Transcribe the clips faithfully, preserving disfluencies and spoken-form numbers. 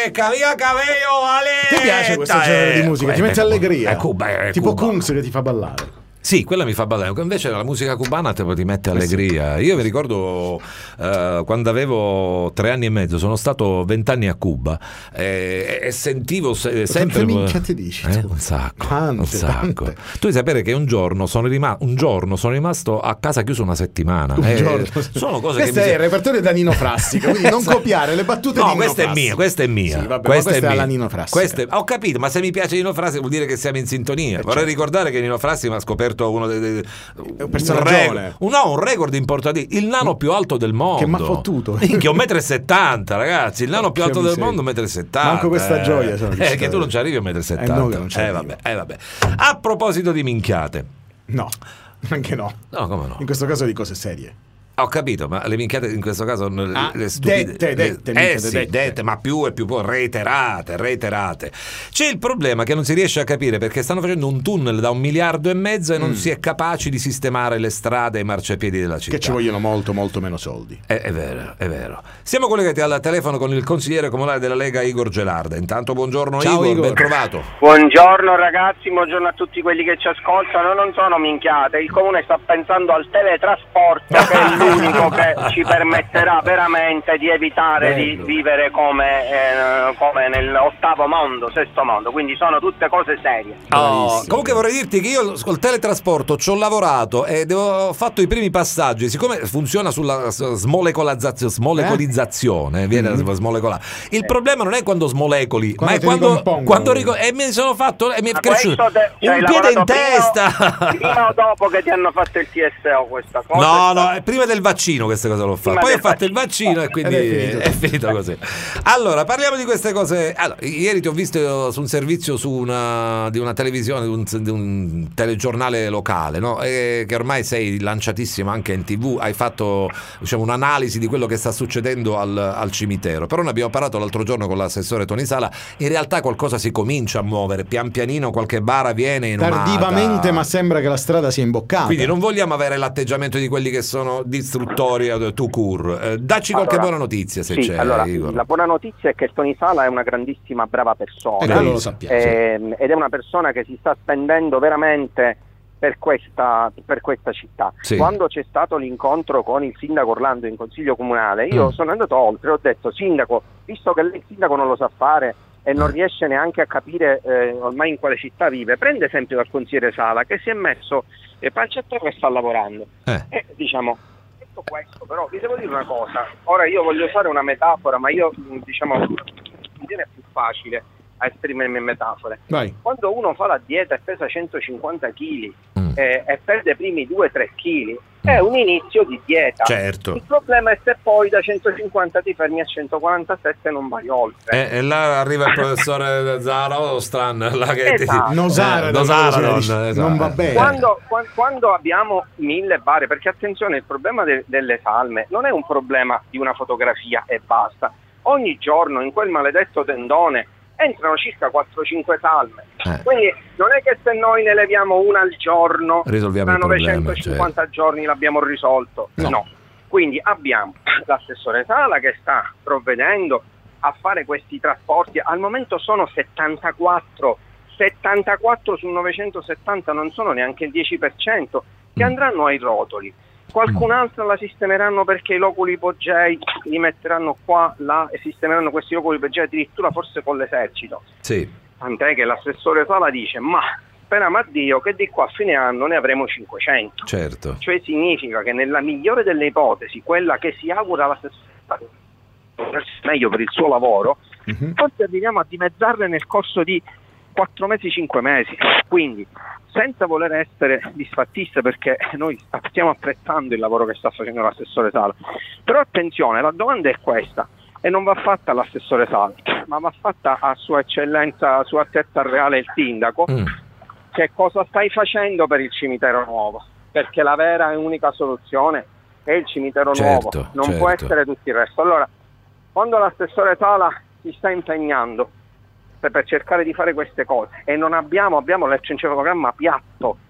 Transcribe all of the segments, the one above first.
Camilla Cabello, Ale. Ti piace questo eh, genere di musica? eh, Ti mette eh, allegria? È Cuba, è tipo Cuba. Kungs che ti fa ballare. Sì, quella mi fa ballare, invece la musica cubana te ti mette allegria. Io mi ricordo eh, quando avevo tre anni e mezzo, sono stato vent'anni a Cuba e, e sentivo se, sempre. Quante minchia ti dici? Eh, un sacco, Tante, un sacco. tante. Tu devi sapere che un giorno sono rimasto, un giorno sono rimasto a casa chiuso una settimana. Un Eh, giorno. sono cose Questo che è mi... il repertorio da Nino Frassica, quindi non copiare le battute No, di Nino questa è Frassica. mia, questa è mia. Sì, vabbè, questa ma questa è mia. alla Nino Frassica. Questa è- Ho capito, ma se mi piace Nino Frassica vuol dire che siamo in sintonia. Eh, Vorrei certo. ricordare che Nino Frassica ha scoperto uno dei, dei È un un personaggione. record, un, no, un record importante, il nano più alto del mondo. Che m'ha fottuto. Minchia, un metro e settanta, ragazzi, il nano più Che alto del miseria. mondo, un metro e settanta. Manco questa gioia sono Eh, riuscito che a tu non avere. ci arrivi a un metro e settanta. Eh, no, che non ci eh, arrivo. vabbè, eh, vabbè. A proposito di minchiate. No, anche no. No, come no? In questo caso di cose serie. Ho capito, ma le minchiate in questo caso le, Ah, le stupide, dette, dette, eh minchia, sì, dette. dette, ma più e più poi reiterate, reiterate. C'è il problema che non si riesce a capire perché stanno facendo un tunnel da un miliardo e mezzo e non Mm. si è capaci di sistemare le strade e i marciapiedi della città. Che ci vogliono molto, molto meno soldi. È, è vero, è vero. Siamo collegati al telefono con il consigliere comunale della Lega Igor Gelarda. Intanto buongiorno. Ciao, Igor, Igor. ben trovato. Buongiorno ragazzi, buongiorno a tutti quelli che ci ascoltano. Non sono minchiate, il comune sta pensando al teletrasporto che è l'unico che ci permetterà veramente di evitare Bello. di vivere come, eh, come nell'ottavo mondo, sesto mondo, quindi sono tutte cose serie. Oh, Bravissimo. comunque vorrei dirti che io col teletrasporto ci ho lavorato e devo- ho fatto i primi passaggi. Siccome funziona sulla s- smolecolazzazione, smolecolizzazione, viene da smolecolare. Il problema non è quando smolecoli, Quando ma è ti quando, ricompongono. quando rico- e mi sono fatto e mi è Ma cresciuto questo te- ci hai un piede in lavorato prima- testa. Prima o dopo che ti hanno fatto il T S O questa cosa? No, no, è prima del vaccino queste cose l'ho fatte. Prima Poi ho del fatto il vaccino e quindi Ed è finito. è finito così. Allora, parliamo di queste cose. Allora, ieri ti ho visto su un servizio su una, di una televisione, di un, di un telegiornale locale, no? E che ormai sei lanciatissimo anche in tivù. Hai fatto, diciamo, un'analisi di quello che sta succedendo al, al cimitero. Però ne abbiamo parlato l'altro giorno con l'assessore Toni Sala. In realtà qualcosa si comincia a muovere. Pian pianino qualche bara viene inumata. Tardivamente, ma sembra che la strada sia imboccata. Quindi non vogliamo avere l'atteggiamento di quelli che sono distruttori ad tout court. Eh, dacci qualche Allora, buona notizia se sì, c'è, allora, Igor. la buona notizia è che Toni Sala è una grandissima brava persona. E quello lo sappiamo. Ehm, ed è una persona che si sta spendendo veramente per questa, per questa città. Sì. Quando c'è stato l'incontro con il sindaco Orlando in consiglio comunale, io Mm. sono andato oltre, ho detto: sindaco, visto che lei il sindaco non lo sa fare e non Mm. riesce neanche a capire eh, ormai in quale città vive, prende esempio dal consigliere Sala che si è messo eh, pancia a terra e sta lavorando. Eh. E diciamo, detto questo, però vi devo dire una cosa. Ora io voglio fare una metafora, ma io mh, diciamo mi viene più facile a esprimermi in metafore. Vai. Quando uno fa la dieta e pesa centocinquanta chili Mm. eh, e perde i primi due tre chili, è un inizio di dieta. Certo. Il problema è se poi da centocinquanta ti fermi a centoquarantasette e non vai oltre. E, e là arriva il professore Zarostran, là che ti- Esatto. Nosara, Eh, Nosara, non- dice, esatto. non va bene. Quando, qua- quando abbiamo mille bare, perché attenzione, il problema de- delle salme non è un problema di una fotografia e basta. Ogni giorno in quel maledetto tendone entrano circa quattro cinque salme. Eh. Quindi non è che se noi ne leviamo una al giorno, Risolviamo tra il problema, novecentocinquanta giorni l'abbiamo risolto. No. No. Quindi abbiamo l'assessore Sala che sta provvedendo a fare questi trasporti. Al momento sono settantaquattro. settantaquattro su novecentosettanta non sono neanche il dieci per cento che Mm. andranno ai rotoli. Qualcun'altra la sistemeranno perché i loculi ipogei li metteranno qua, là, e sistemeranno questi loculi ipogei addirittura forse con l'esercito. Sì. Tant'è che l'assessore Sala dice: ma speriamo a Dio che di qua a fine anno ne avremo cinquecento. Certo. Cioè significa che nella migliore delle ipotesi, quella che si augura l'assessore Sala meglio per il suo lavoro, Mhm. forse arriviamo a dimezzarle nel corso di quattro mesi, cinque mesi. Quindi, senza voler essere disfattiste, perché noi stiamo apprezzando il lavoro che sta facendo l'assessore Sala, però attenzione, la domanda è questa, e non va fatta all'assessore Sala, ma va fatta a sua eccellenza, a sua altezza reale il sindaco. Mm. Che cosa stai facendo per il cimitero nuovo? Perché la vera e unica soluzione è il cimitero Certo, nuovo, non certo. può essere tutto il resto. Allora, quando l'assessore Sala si sta impegnando per, per cercare di fare queste cose e non abbiamo, abbiamo l'encefalogramma piatto,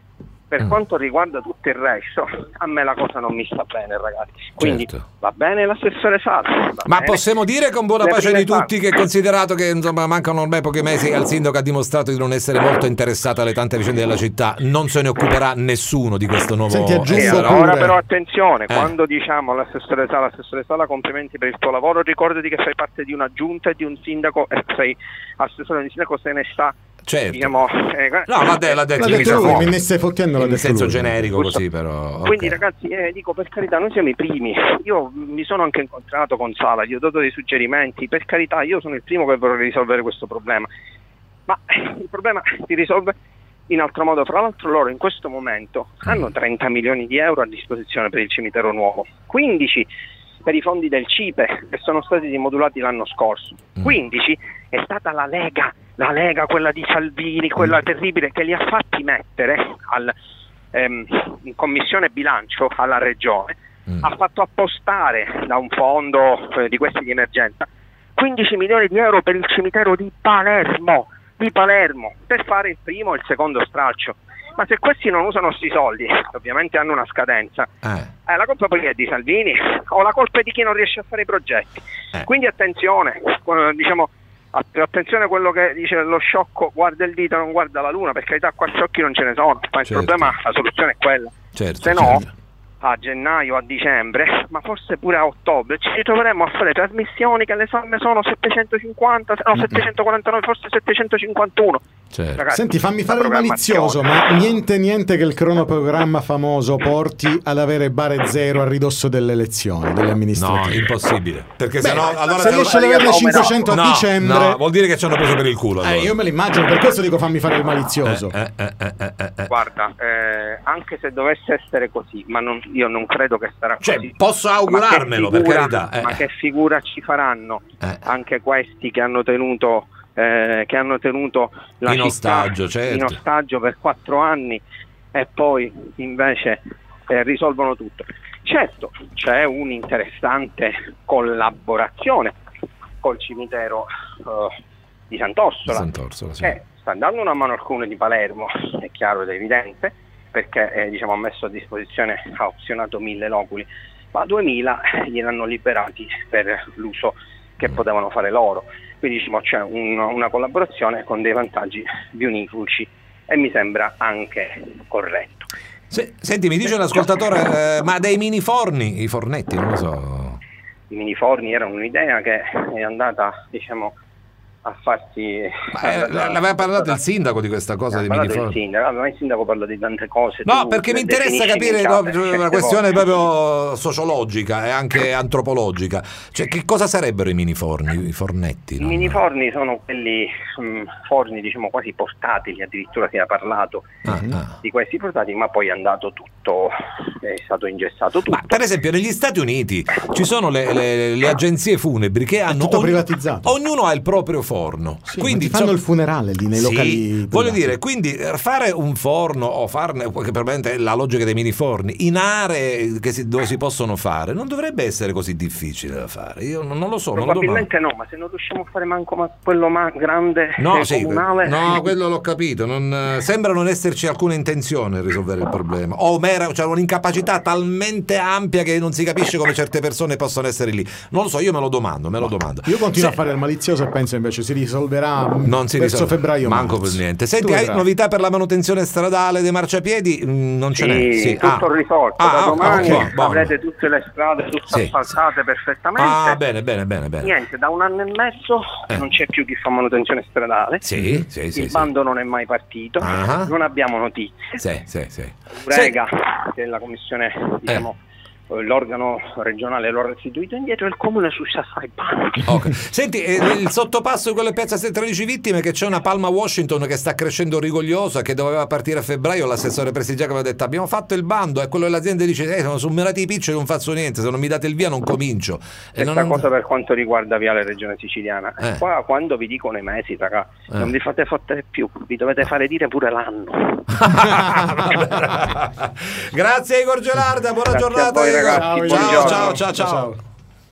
Per mm. quanto riguarda tutto il resto, a me la cosa non mi sta bene, ragazzi. Quindi certo. va bene l'assessore Sala. Ma bene. possiamo dire con buona Le pace di prime tutti che, considerato che insomma mancano ormai pochi mesi e al sindaco ha dimostrato di non essere molto interessato alle tante vicende della città, non se ne occuperà nessuno di questo nuovo... Senti, aggiungo E essere. pure- ora però attenzione, Eh. quando diciamo all'assessore Sala, assessore Sala, complimenti per il tuo lavoro, ricordati che fai parte di una giunta e di un sindaco, e sei assessore di un sindaco, se ne sta, Certo. diciamo... eh, No, l'ha, de- l'ha detto L'ha in detto lui, microfono. me ne stai fottendo, l'ha In detto senso lui. generico Giusto. così però. ok. Quindi ragazzi, eh, dico, per carità, noi siamo i primi. Io mi sono anche incontrato con Sala, gli ho dato dei suggerimenti, per carità, io sono il primo che vorrei risolvere questo problema, ma il problema si risolve in altro modo. Fra l'altro loro in questo momento hanno trenta milioni di euro a disposizione per il cimitero nuovo, quindici per i fondi del C I P E che sono stati rimodulati l'anno scorso, quindici è stata la Lega, la Lega, quella di Salvini, quella terribile, che li ha fatti mettere al, ehm, in commissione bilancio alla regione, Mm. ha fatto appostare da un fondo eh, di questi di emergenza quindici milioni di euro per il cimitero di Palermo, di Palermo, per fare il primo e il secondo stralcio. Ma se questi non usano questi soldi, ovviamente hanno una scadenza, Eh. eh, la colpa poi è di Salvini o la colpa è di chi non riesce a fare i progetti. Eh. Quindi attenzione, eh, diciamo, att- attenzione a quello che dice lo sciocco, guarda il dito non guarda la luna, per carità qua sciocchi non ce ne sono, ma il Certo. problema, la soluzione è quella. Certo, Se no, certo. a gennaio, a dicembre, ma forse pure a ottobre, ci ritroveremo a fare trasmissioni che le somme sono settecentocinquanta, no, settecentoquarantanove, forse settecentocinquantuno. Certo. Ragazzi, Senti, fammi la fare il malizioso, ma niente niente che il cronoprogramma famoso porti ad avere bare zero a ridosso delle elezioni, delle No, amministrative. impossibile. Perché Beh, se no allora se se- riesce ad averne no, cinquecento no, a dicembre, no, vuol dire che ci hanno preso per il culo. eh, Allora. io me lo immagino, per questo dico fammi fare il malizioso. Eh, eh, eh, eh, eh, eh. Guarda, eh, anche se dovesse essere così, ma non, io non credo che sarà Cioè, così. posso Ma che augurarmelo, per figura- carità. eh. Ma che figura ci faranno Eh. anche questi che hanno tenuto eh, che hanno tenuto la In città ostaggio, certo. in ostaggio per quattro anni e poi invece eh, risolvono tutto. Certo, c'è un'interessante collaborazione col cimitero eh, di Sant'Orsola, Sant'Orsola, sì. che sta dando una mano al comune di Palermo, è chiaro ed evidente, perché eh, diciamo, ha messo a disposizione, ha opzionato mille loculi, ma duemila gliene hanno liberati per l'uso che potevano fare loro. Quindi diciamo, c'è un, una collaborazione con dei vantaggi bionifuci e mi sembra anche corretto. Se- senti, mi dice l'ascoltatore, eh, ma dei mini forni, i fornetti, non lo so. I miniforni erano un'idea che è andata, diciamo, a farsi... Ma, eh, l'aveva parlato il sindaco di questa cosa dei mini Il forni? sindaco, ma il sindaco parla di tante cose. No, tu perché mi le interessa definisci capire in no, case una certe questione volte. proprio sociologica e anche antropologica. Cioè, che cosa sarebbero i mini forni, i fornetti? I non- miniforni sono quelli mh, forni, diciamo, quasi portatili, addirittura si è parlato Ah, ah. di questi portatili, ma poi è andato tutto, è stato ingessato tutto. Ma per esempio negli Stati Uniti ci sono le, le- le agenzie funebri che hanno tutto privatizzato. ognuno ha il proprio forno. Sì, quindi ma ti fanno insomma- il funerale lì nei Sì, locali voglio privati. dire, quindi eh, fare un forno o farne, che probabilmente è la logica dei mini forni, in aree che si- dove si possono fare, non dovrebbe essere così difficile da fare. Io non, non lo so, non lo Probabilmente no, ma se non riusciamo a fare manco ma quello ma grande No, eh, sì, comunale, no, quello l'ho capito. Non, eh, sembra non esserci alcuna intenzione a risolvere il problema. O mera, cioè un'incapacità talmente ampia che non si capisce come certe persone possono essere lì. Non lo so, io me lo domando, me lo domando. Io continuo Se- a fare il malizioso e penso invece si risolverà mh, non si verso risolve febbraio manco marzo. per niente. Tu Senti, hai vedrai. novità per la manutenzione stradale dei marciapiedi? Mm, non ce n'è. sì, Sì. tutto Ah. risolto. Ah, da ah, domani ok, buono. avrete tutte le strade tutte Sì, asfaltate perfettamente. Ah, bene, bene, bene, bene. Niente, da un anno e mezzo Eh. non c'è più chi fa manutenzione stradale. Sì, sì, sì. Il sì. bando non è mai partito, Ah. non abbiamo notizie. Sì, sì, sì. Urega, che è la commissione, diciamo, eh, l'organo regionale l'ho restituito indietro, e il comune su sa fare il bando. Ok. Senti, eh, il sottopasso di quelle piazza tredici vittime, che c'è una Palma Washington che sta crescendo rigogliosa, che doveva partire a febbraio, l'assessore Prestigiacomo aveva detto abbiamo fatto il bando, e quello dell'azienda dice eh, sono summerati i piccioli, non faccio niente, se non mi date il via non comincio. E Stessa non... cosa per quanto riguarda Viale Regione Siciliana. Eh. Qua quando vi dicono i mesi, raga, Eh. non vi fate fottere più, vi dovete fare dire pure l'anno. Grazie Igor Gelarda, buona Grazie a giornata voi, Igor. ragazzi, ciao, buongiorno. ciao, ciao, ciao. Ciao.